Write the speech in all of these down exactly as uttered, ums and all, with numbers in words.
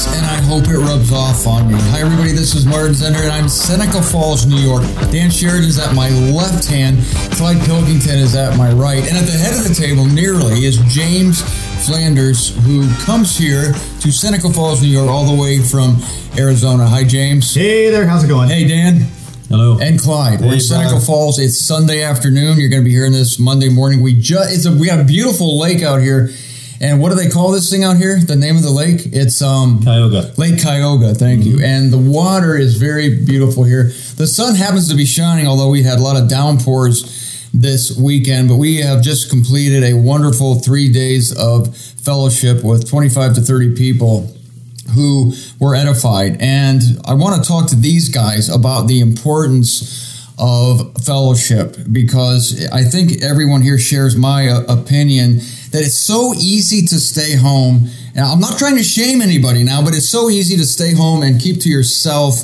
nice, and I hope it rubs off on me. Hi, everybody. This is Martin Zender, and I'm in Seneca Falls, New York. Dan Sheridan is at my left hand. Clyde Pilkington is at my right. And at the head of the table, nearly, is James Flanders, who comes here to Seneca Falls, New York, all the way from Arizona. Hi, James. Hey there. How's it going? Hey, Dan. Hello. And Clyde. Hey, We're in Seneca Clyde. Falls. It's Sunday afternoon. You're going to be hearing this Monday morning. We just it's a we got a beautiful lake out here. And what do they call this thing out here? The name of the lake? It's um Cuyahoga. Lake Cuyahoga. Thank mm-hmm. you. And the water is very beautiful here. The sun happens to be shining, although we had a lot of downpours this weekend. But we have just completed a wonderful three days of fellowship with twenty-five to thirty people who were edified. And I want to talk to these guys about the importance of fellowship, because I think everyone here shares my uh, opinion that it's so easy to stay home. Now, I'm not trying to shame anybody now, but it's so easy to stay home and keep to yourself.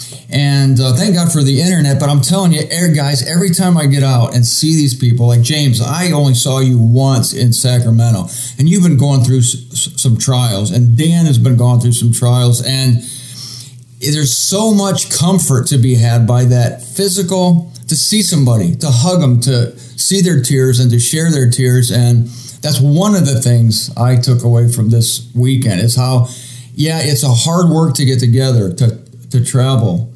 And uh, thank God for the internet, but I'm telling you, guys, every time I get out and see these people, like James, I only saw you once in Sacramento, and you've been going through s- some trials, and Dan has been going through some trials, and there's so much comfort to be had by that physical, to see somebody, to hug them, to see their tears and to share their tears. And that's one of the things I took away from this weekend, is how, yeah, it's a hard work to get together, to, to travel,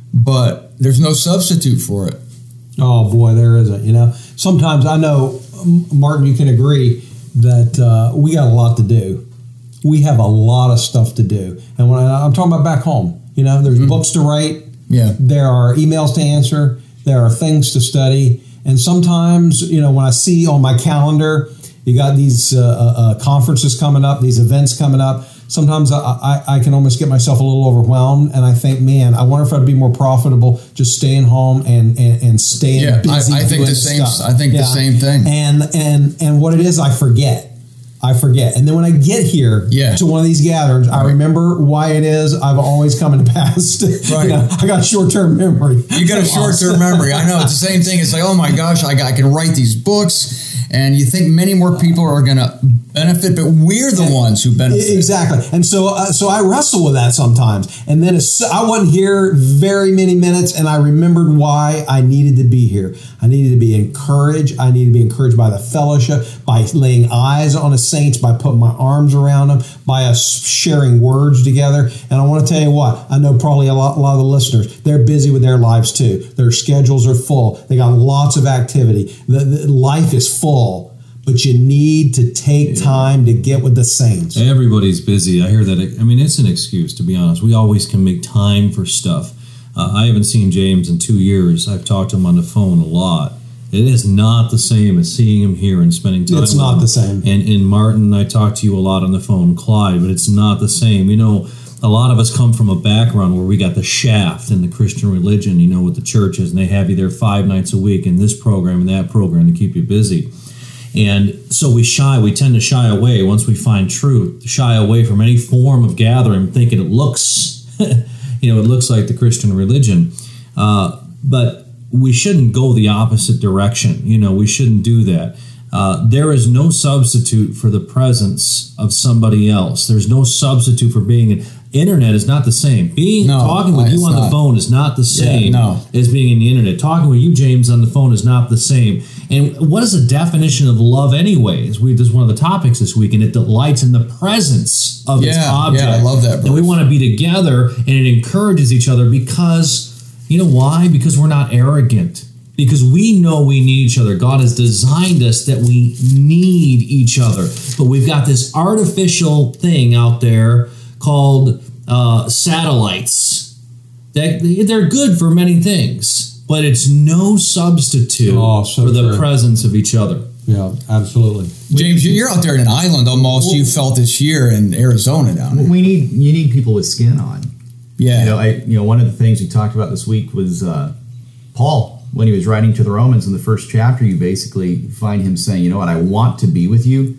but there's no substitute for it. Oh, boy, there isn't. You know, sometimes I know, Martin, you can agree that uh, we got a lot to do. We have a lot of stuff to do. And when I, I'm talking about back home, you know, there's mm-hmm. books to write. Yeah. There are emails to answer. There are things to study. And sometimes, you know, when I see on my calendar, you got these uh, uh, conferences coming up, these events coming up, sometimes I, I, I can almost get myself a little overwhelmed, and I think, man, I wonder if I'd be more profitable just staying home and, and, and staying yeah, busy. I, I think the same. Stuff. I think yeah. the same thing. And and and what it is, I forget. I forget. And then when I get here yeah. to one of these gatherings, I remember why it is I've always come in the past. Right. You know, I got short-term memory. You got a short-term memory. I know. It's the same thing. It's like, oh my gosh, I, I can write these books. And you think many more people are going to benefit, but we're the ones who benefit. Exactly. And so uh, so I wrestle with that sometimes. And then it's, I wasn't here very many minutes, and I remembered why I needed to be here. I needed to be encouraged. I needed to be encouraged by the fellowship, by laying eyes on the saints, by putting my arms around them, by us sharing words together. And I want to tell you what, I know probably a lot, a lot of the listeners, they're busy with their lives too. Their schedules are full. They got lots of activity. The, the life is full. But you need to take time to get with the saints. Everybody's busy. I hear that. I mean, it's an excuse, to be honest. We always can make time for stuff. Uh, I haven't seen James in two years. I've talked to him on the phone a lot. It is not the same as seeing him here and spending time It's with not him. the same. And, and Martin, I talk to you a lot on the phone, Clyde, but it's not the same. You know, a lot of us come from a background where we got the shaft in the Christian religion, you know, with the churches, and they have you there five nights a week in this program and that program to keep you busy. And so we shy, we tend to shy away once we find truth, shy away from any form of gathering, thinking it looks, you know, it looks like the Christian religion. Uh, but we shouldn't go the opposite direction. You know, we shouldn't do that. Uh, there is no substitute for the presence of somebody else. There's no substitute for being an internet is not the same. Being no, talking with you on not. the phone is not the same yeah, no. as being in the internet. Talking with you, James, on the phone is not the same. And what is the definition of love anyways? We this is one of the topics this week, and it delights in the presence of yeah, its object. Yeah, I love that. Verse. And we want to be together, and it encourages each other because, you know why? Because we're not arrogant. Because we know we need each other. God has designed us that we need each other. But we've got this artificial thing out there called uh, satellites. That they're good for many things, but it's no substitute oh, so for the true. presence of each other. Yeah, absolutely. James, you're out there in an island almost. Well, you felt this year in Arizona down there. We need you need people with skin on. Yeah. You know, I you know one of the things we talked about this week was uh, Paul. When he was writing to the Romans in the first chapter, you basically find him saying, you know what, I want to be with you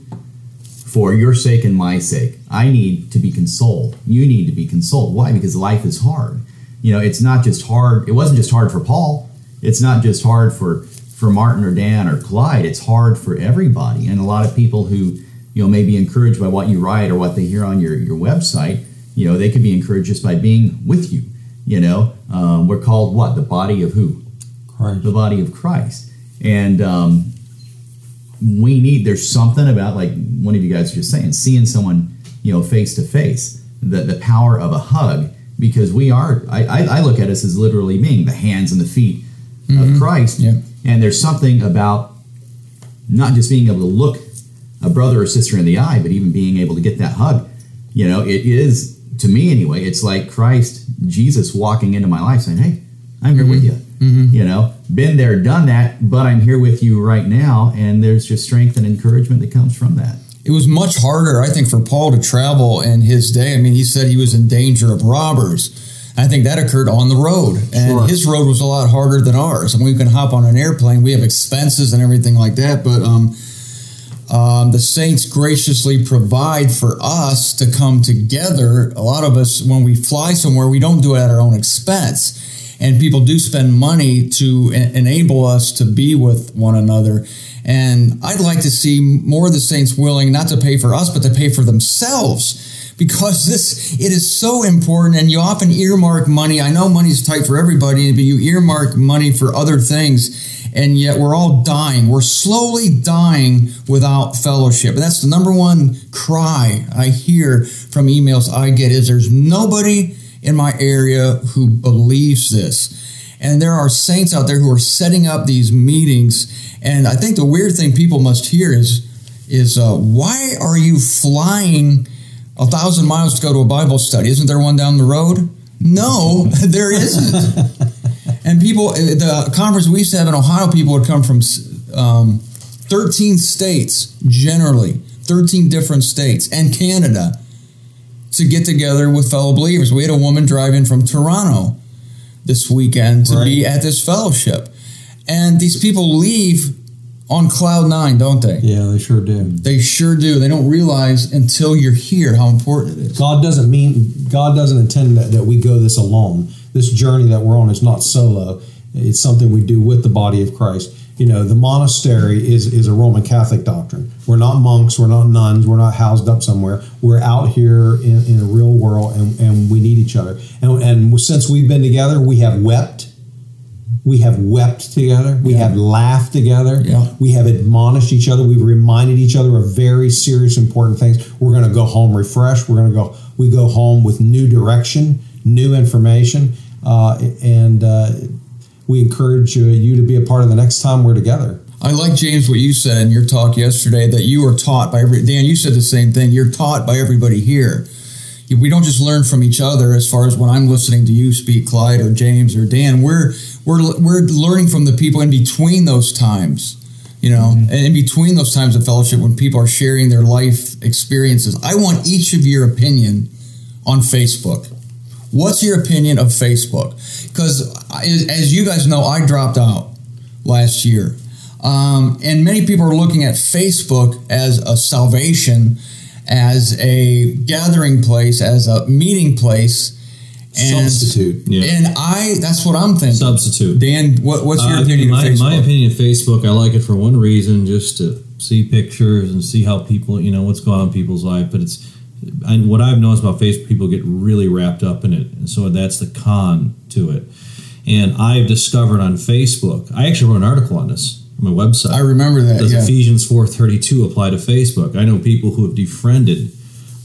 for your sake and my sake. I need to be consoled. You need to be consoled. Why? Because life is hard. You know, it's not just hard. It wasn't just hard for Paul. It's not just hard for, for Martin or Dan or Clyde. It's hard for everybody. And a lot of people who, you know, may be encouraged by what you write or what they hear on your, your website, You know, they could be encouraged just by being with you. You know, um, we're called what? The body of who? Christ. The body of Christ. And um, we need, there's something about, like one of you guys was just saying, seeing someone, you know, face to face, the the power of a hug, because we are, I, I, I look at us as literally being the hands and the feet mm-hmm. of Christ. Yeah. And there's something about not just being able to look a brother or sister in the eye, but even being able to get that hug. You know, it is, to me anyway, it's like Christ, Jesus walking into my life saying, hey, I'm here mm-hmm. with you. Mm-hmm. You know, been there, done that, but I'm here with you right now. And there's just strength and encouragement that comes from that. It was much harder, I think, for Paul to travel in his day. I mean, he said he was in danger of robbers. I think that occurred on the road. And sure. his road was a lot harder than ours. I mean, we can hop on an airplane. We have expenses and everything like that. But um, um, the saints graciously provide for us to come together. A lot of us, when we fly somewhere, we don't do it at our own expense. And people do spend money to en- enable us to be with one another. And I'd like to see more of the saints willing not to pay for us, but to pay for themselves, because this, it is so important. And you often earmark money. I know money's tight for everybody, but you earmark money for other things. And yet we're all dying. We're slowly dying without fellowship. And that's the number one cry I hear from emails I get is there's nobody in my area who believes this. And there are saints out there who are setting up these meetings. And I think the weird thing people must hear is, is uh, why are you flying a thousand miles to go to a Bible study? Isn't there one down the road? No, there isn't. And people, the conference we used to have in Ohio, people would come from um, thirteen states, generally, thirteen different states, and Canada, to get together with fellow believers. We had a woman drive in from Toronto this weekend to right. be at this fellowship. And these people leave on cloud nine, don't they? Yeah, they sure do. They sure do. They don't realize until you're here how important it is. God doesn't mean, God doesn't intend that, that we go this alone. This journey that we're on is not solo. It's something we do with the body of Christ. You know, the monastery is, is a Roman Catholic doctrine. We're not monks, we're not nuns, we're not housed up somewhere. We're out here in, in a real world, and, and we need each other. And, and since we've been together, we have wept. We have wept together. We yeah. have laughed together. Yeah. We have admonished each other. We've reminded each other of very serious, important things. We're going to go home refreshed. We're going to go. We go home with new direction, new information, uh, and uh, we encourage uh, you to be a part of the next time we're together. I like, James, what you said in your talk yesterday, that you are taught by every. Dan, you said the same thing. You're taught by everybody here. We don't just learn from each other. As far as when I'm listening to you speak, Clyde or James or Dan, we're we're we're learning from the people in between those times, you know, mm-hmm. and in between those times of fellowship when people are sharing their life experiences. I want each of your opinion on Facebook. What's your opinion of Facebook? Because as you guys know, I dropped out last year, um, and many people are looking at Facebook as a salvation, as a gathering place, as a meeting place. And, Substitute. Yeah. And I, that's what I'm thinking. Substitute. Dan, what, what's your uh, opinion my, of Facebook? My opinion of Facebook, I like it for one reason, just to see pictures and see how people, you know, what's going on in people's life. But it's, and what I've noticed about Facebook, people get really wrapped up in it. And so that's the con to it. And I've discovered on Facebook, I actually wrote an article on this. My website. I remember that. Does yeah. Ephesians four thirty-two apply to Facebook? I know people who have defriended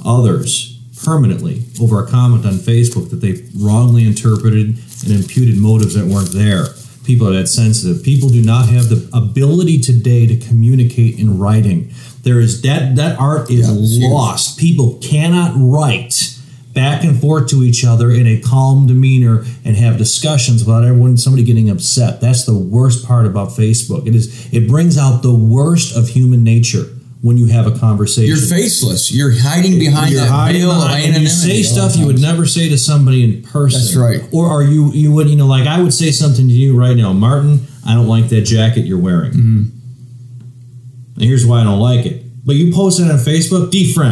others permanently over a comment on Facebook that they wrongly interpreted and imputed motives that weren't there. People are that sensitive. People do not have the ability today to communicate in writing. There is that that art is yeah, lost. People cannot write back and forth to each other in a calm demeanor and have discussions without everyone, somebody getting upset. That's the worst part about Facebook. It is. It brings out the worst of human nature when you have a conversation. You're faceless. You're hiding behind You're that hiding veil of behind, anonymity. You say stuff you would never say to somebody in person. That's right. Or are you, you would, you know, like I would say something to you right now, Martin, I don't like that jacket you're wearing. Mm-hmm. And here's why I don't like it. But you post it on Facebook, defriend.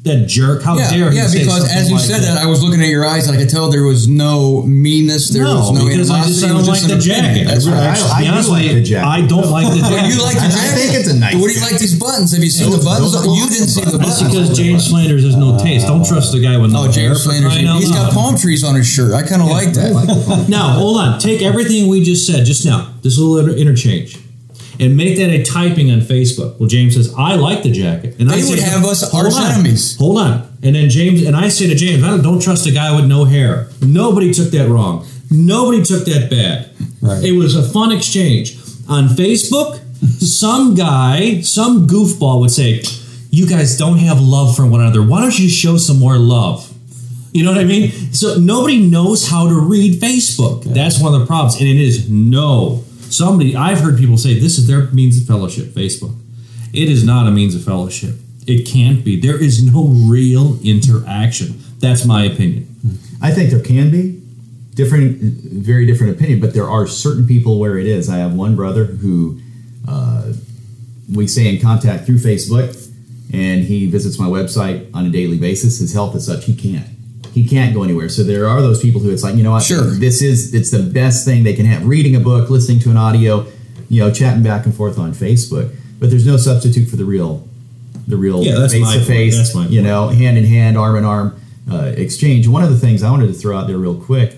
That jerk! How yeah, dare he yeah, say because something as you like said that. I was looking at your eyes and I could tell there was no meanness, there no, was no because I just animosity. don't it was like just the an jacket. opinion. That's I, right. actually, I- I to be do honest like with the you, jacket. I don't like the Well, jacket. you like the I- I jacket? think it's a nice What do you like these buttons? Have you seen Those- the buttons? those are You didn't see the That's buttons. because James Flanders has no taste. Don't trust the guy with no Oh, James hair. for Flanders. crying out He's got loud. palm trees on his shirt. I kind of like that. Now, hold on. Take everything we just said just now, this little inter- interchange, and make that a typing on Facebook. Well, James says, I like the jacket. And They I say, would have us hold arch on, enemies. Hold on. And then James, and I say to James, I don't, don't trust a guy with no hair. Nobody took that wrong. Nobody took that bad. Right. It was a fun exchange. On Facebook, some guy, some goofball would say, you guys don't have love for one another. Why don't you show some more love? You know what I mean? So nobody knows how to read Facebook. Yeah. That's one of the problems. And it is no. Somebody, I've heard people say this is their means of fellowship, Facebook. It is not a means of fellowship. It can't be. There is no real interaction. That's my opinion. I think there can be different, very different opinion, but there are certain people where it is. I have one brother who uh, we stay in contact through Facebook, and he visits my website on a daily basis. His health is such he can't. He can't go anywhere. So there are those people who it's like, you know what? Sure. This is, it's the best thing they can have. Reading a book, listening to an audio, you know, chatting back and forth on Facebook. But there's no substitute for the real, the real Yeah, that's my point. face-to-face, That's my you point. know, hand in hand, arm in arm uh, exchange. One of the things I wanted to throw out there real quick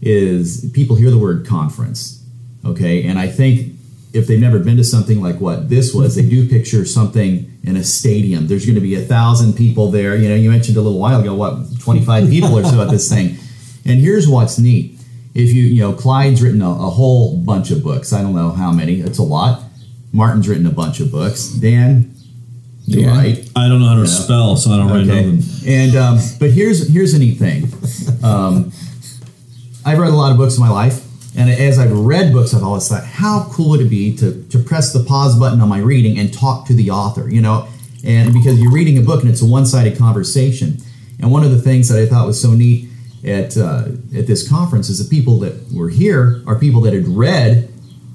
is people hear the word conference, okay? And I think if they've never been to something like what this was, they do picture something in a stadium. There's going to be a thousand people there. You know, you mentioned a little while ago, what, twenty-five people or so at this thing. And here's what's neat. If you, you know, Clyde's written a, a whole bunch of books. I don't know how many. It's a lot. Martin's written a bunch of books. Dan, you Yeah. write. I don't know how to Yeah. spell, so I don't write Okay. nothing. And um, but here's here's a neat thing. Um, I've read a lot of books in my life, and as I've read books, I've always thought, how cool would it be to to press the pause button on my reading and talk to the author, you know? And because you're reading a book and it's a one-sided conversation. And one of the things that I thought was so neat at uh, at this conference is the people that were here are people that had read,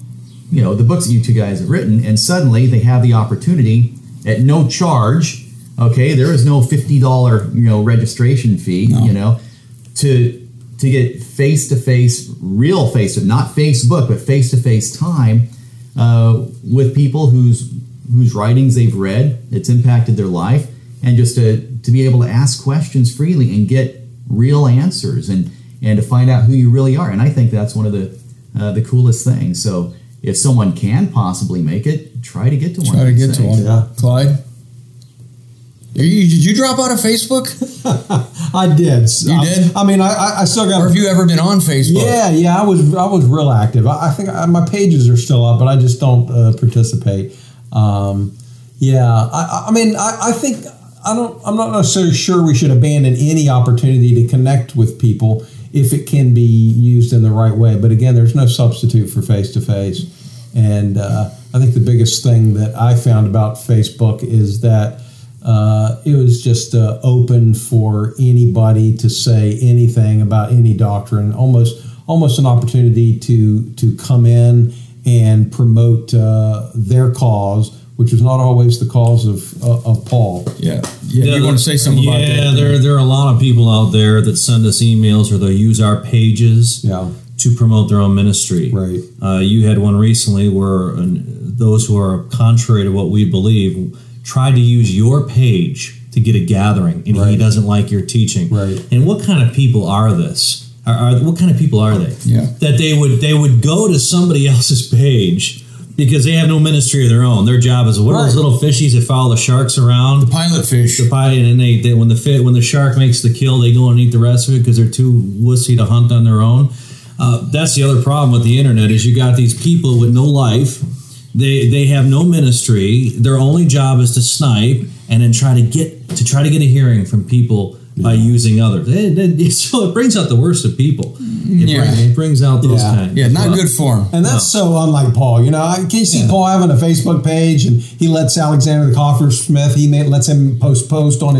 you know, the books that you two guys have written, and suddenly they have the opportunity at no charge. Okay, there is no fifty dollars, you know, registration fee, No. you know, to to get face to face, real face to not Facebook, but face to face time uh, with people whose whose writings they've read, it's impacted their life, and just to to be able to ask questions freely and get real answers, and and to find out who you really are. And I think that's one of the uh, the coolest things. So if someone can possibly make it, try to get to one. Try of to these get to things. one. Yeah. Clyde? Are you, did you drop out of Facebook? I did. You I, did? I mean, I, I still got. Or have you ever been on Facebook? Yeah, yeah. I was I was real active. I, I think I, my pages are still up, but I just don't uh, participate. Um, yeah, I, I mean, I, I think I don't. I'm not necessarily sure we should abandon any opportunity to connect with people if it can be used in the right way. But again, there's no substitute for face to face. And uh, I think the biggest thing that I found about Facebook is that uh, it was just uh, open for anybody to say anything about any doctrine. Almost, almost an opportunity to to come in and promote uh, their cause, which was not always the cause of uh, of Paul. Yeah. Yeah, you want to say something yeah, about that? Yeah, there, there are a lot of people out there that send us emails or they'll use our pages Yeah. to promote their own ministry. Right. Uh, you had one recently where uh, those who are contrary to what we believe tried to use your page to get a gathering, and he Right. doesn't like your teaching. Right. And what kind of people are this? Are, are what kind of people are they? Yeah. That they would they would go to somebody else's page because they have no ministry of their own. Their job is what are those Right. little fishies that follow the sharks around? Pilot fish. The pie, and they, they when the fit when the shark makes the kill, they go and eat the rest of it because they're too wussy to hunt on their own. Uh, that's the other problem with the internet is you got these people with no life. They they have no ministry. Their only job is to snipe and then try to get to try to get a hearing from people by using others. It, it, it, so it brings out the worst of people. It, Yeah. brings, it brings out those Yeah. kind. Yeah, not good form. And that's so unlike Paul. You know, I- can you see Paul having a Facebook page and he lets Alexander the Coffer Smith, he may, lets him post post on his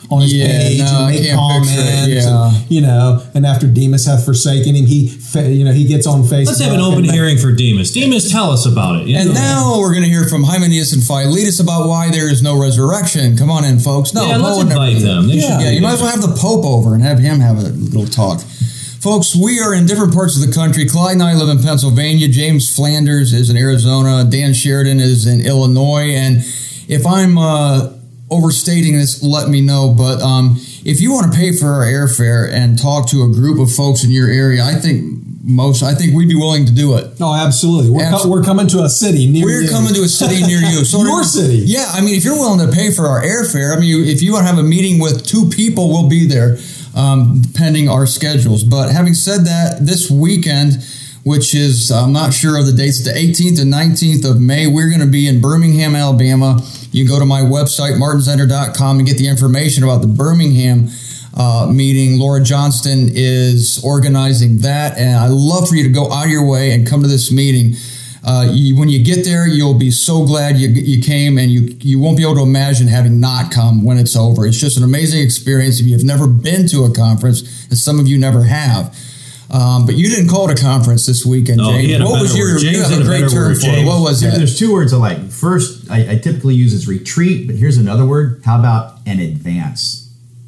on his Yeah, page no, and I make can't comments. picture it, yeah. And, you know, and after Demas hath forsaken him, he, fa- you know, he gets on Facebook. Let's have an open and- hearing for Demas. Demas, tell us about it. You And know? now we're going to hear from Hymenaeus and Philetus about why there is no resurrection. Come on in, folks. No, Yeah, Pope let's would never invite do that. them. They Yeah, should yeah, be you might as there. well have the Pope over and have him have a little talk. Folks, we are in different parts of the country. Clyde and I live in Pennsylvania. James Flanders is in Arizona. Dan Sheridan is in Illinois. And if I'm uh, overstating this, let me know. But um, if you want to pay for our airfare and talk to a group of folks in your area, I think most, I think we'd be willing to do it. Oh, absolutely. We're, Absol- co- we're coming to a city near We're you. coming to a city near you. So Your city. Yeah, I mean, if you're willing to pay for our airfare, I mean, if you want to have a meeting with two people, we'll be there, um, pending our schedules. But having said that, this weekend, which is, I'm not sure of the dates, the eighteenth and nineteenth of May, we're going to be in Birmingham, Alabama. You can go to my website, martin zender dot com, and get the information about the Birmingham Uh, meeting. Laura Johnston is organizing that, and I'd love for you to go out of your way and come to this meeting. Uh, you, when you get there, you'll be so glad you, you came, and you you won't be able to imagine having not come when it's over. It's just an amazing experience if you've never been to a conference, and some of you never have. Um, but you didn't call it a conference this weekend, No, he James. had a What was better your word. James you have had a a great better term word, for it. James. What was There- that? There's two words I like. First, I, I typically use is retreat, but here's another word. How about an advance?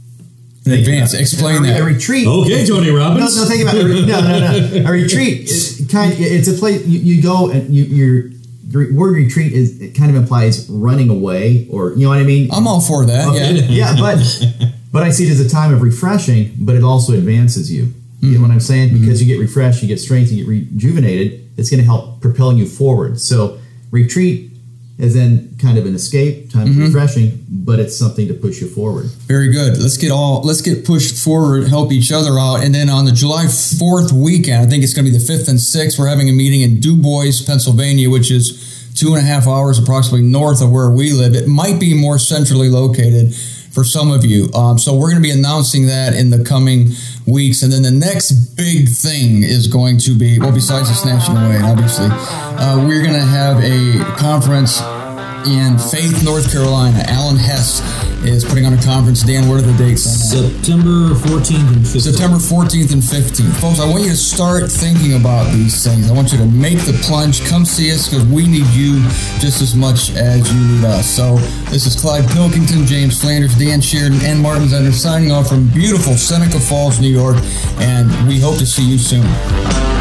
In advance. Explain a, that. A retreat. Okay, Tony No, Robbins. no, think about it. No, no, no. A retreat is kind. It's a place you, you go and you, you're. The word retreat is it kind of implies running away, or you know what I mean. I'm all for that. Okay. Yeah. yeah, but but I see it as a time of refreshing, but it also advances you. You know what I'm saying? Because you get refreshed, you get strength, you get rejuvenated. It's going to help propelling you forward. So retreat is then kind of an escape, time Mm-hmm. of refreshing, but it's something to push you forward. Very good. Let's get all let's get pushed forward, help each other out, and then on the July fourth weekend, I think it's going to be the fifth and sixth. We're having a meeting in Du Bois, Pennsylvania, which is two and a half hours approximately north of where we live. It might be more centrally located for some of you. Um, so we're going to be announcing that in the coming weeks, and then the next big thing is going to be well, besides the snatching away, obviously, uh, we're going to have a conference in Faith, North Carolina. Alan Hess is putting on a conference. Dan, what are the dates on that? September fourteenth and fifteenth. September fourteenth and fifteenth. Folks, I want you to start thinking about these things. I want you to make the plunge. Come see us because we need you just as much as you need us. So this is Clyde Pilkington, James Flanders, Dan Sheridan, and Martin Zender signing off from beautiful Seneca Falls, New York, and we hope to see you soon.